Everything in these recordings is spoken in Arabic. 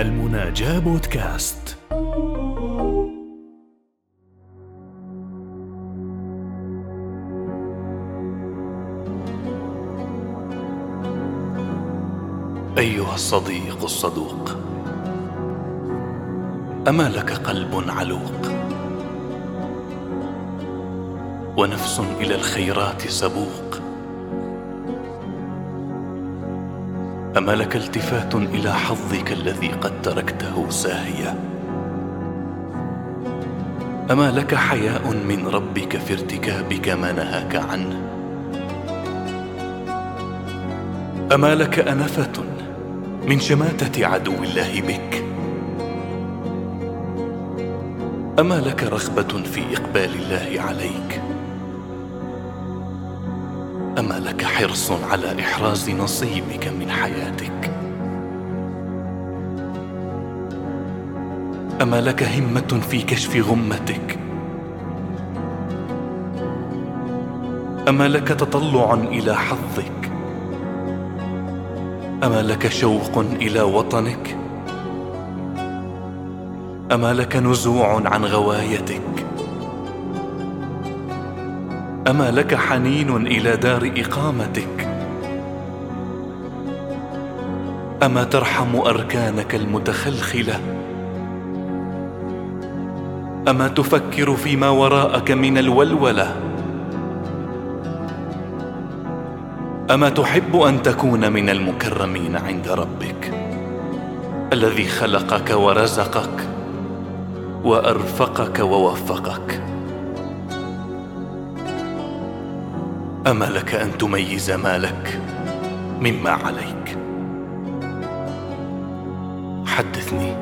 المناجاة بودكاست. أيها الصديق الصدوق، أما لك قلب علوق ونفس إلى الخيرات سبوق؟ أما لك التفات إلى حظك الذي قد تركته ساهيا؟ أما لك حياء من ربك في ارتكابك ما نهاك عنه؟ أما لك أنفة من شماتة عدو الله بك؟ أما لك رغبة في إقبال الله عليك؟ أما لك حرص على إحراز نصيبك من حياتك؟ أما لك همة في كشف غمتك؟ أما لك تطلع إلى حظك؟ أما لك شوق إلى وطنك؟ أما لك نزوع عن غوايتك؟ أما لك حنين إلى دار إقامتك؟ أما ترحم أركانك المتخلخلة؟ أما تفكر فيما وراءك من الولولة؟ أما تحب أن تكون من المكرمين عند ربك الذي خلقك ورزقك وأرفقك ووفقك؟ أما لك أن تميز ما لك مما عليك؟ حدثني،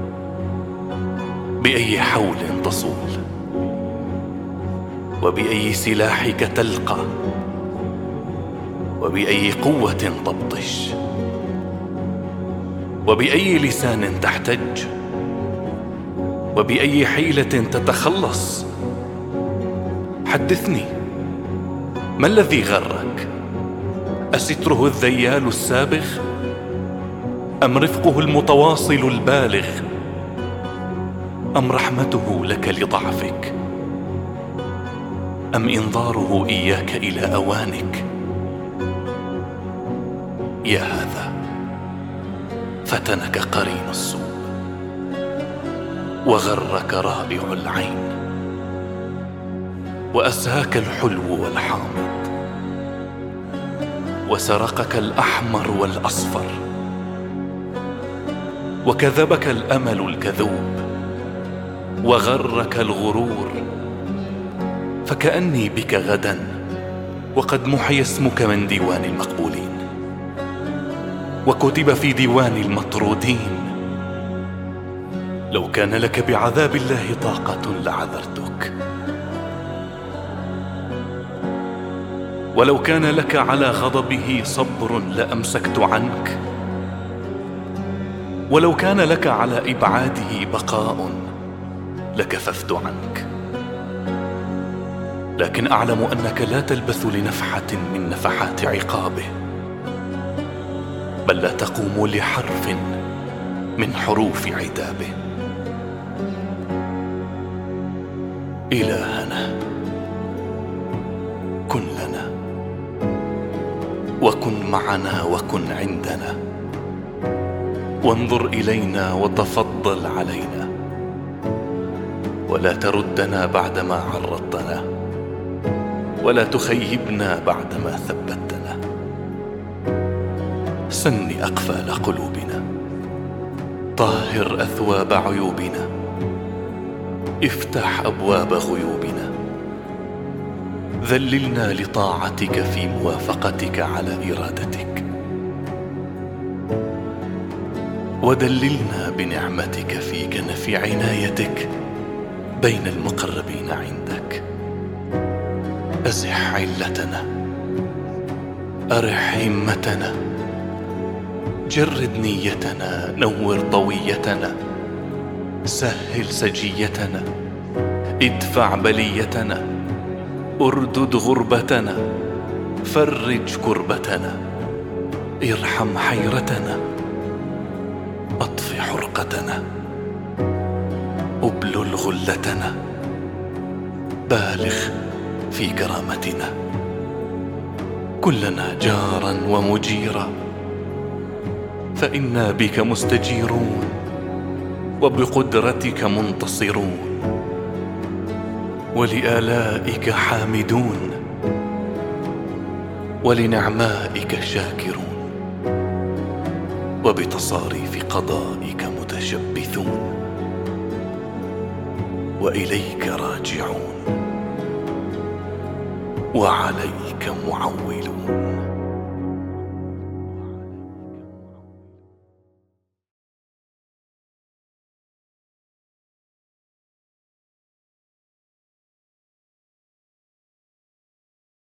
بأي حول تصول؟ وبأي سلاحك تلقى؟ وبأي قوة تبطش؟ وبأي لسان تحتج؟ وبأي حيلة تتخلص؟ حدثني، ما الذي غرك؟ أستره الذيال السابغ؟ أم رفقه المتواصل البالغ؟ أم رحمته لك لضعفك؟ أم إنذاره إياك إلى أوانك؟ يا هذا فتنك قرين السوء وغرك رائع العين وأسهاك الحلو والحامض وسرقك الأحمر والأصفر وكذبك الأمل الكذوب وغرك الغرور، فكأني بك غدا وقد محي اسمك من ديوان المقبولين وكتب في ديوان المطرودين. لو كان لك بعذاب الله طاقة لعذرتك، ولو كان لك على غضبه صبر لأمسكت عنك، ولو كان لك على إبعاده بقاء لكففت عنك. لكن أعلم أنك لا تلبث لنفحة من نفحات عقابه، بل لا تقوم لحرف من حروف عتابه. إلهنا، كن لنا وكن معنا وكن عندنا، وانظر إلينا وتفضل علينا، ولا تردنا بعدما عرضتنا، ولا تخيبنا بعدما ثبتنا. سن أقفال قلوبنا، طهر أثواب عيوبنا، افتح أبواب غيوبنا، ذللنا لطاعتك في موافقتك على إرادتك، ودللنا بنعمتك في كنف عنايتك بين المقربين عندك. أزح علتنا، أرح همتنا، جرد نيتنا، نور طويتنا، سهل سجيتنا، ادفع بليتنا، اردد غربتنا، فرج كربتنا، ارحم حيرتنا، اطفئ حرقتنا، أبلل غلتنا، بالغ في كرامتنا، كلنا جارا ومجيرا، فإنا بك مستجيرون وبقدرتك منتصرون، ولآلائك حامدون ولنعمائك شاكرون، وبتصاريف قضائك متشبثون، وإليك راجعون وعليك معولون.